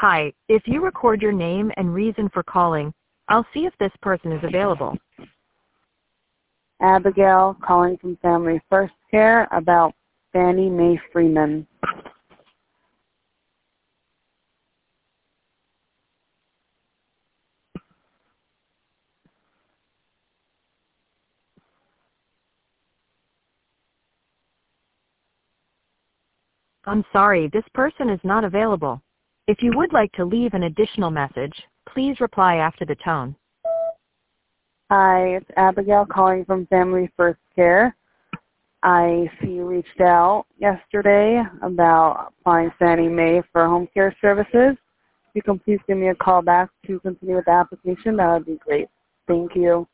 Hi, if you record your name and reason for calling, I'll see if this person is available. Abigail calling from Family First Care about Fannie Mae Freeman. I'm sorry, this person is not available. If you would like to leave an additional message, please reply after the tone. Hi, it's Abigail calling from Family First Care. I see you reached out yesterday about applying Fannie Mae for home care services. If you can please give me a call back to continue with the application, that would be great. Thank you.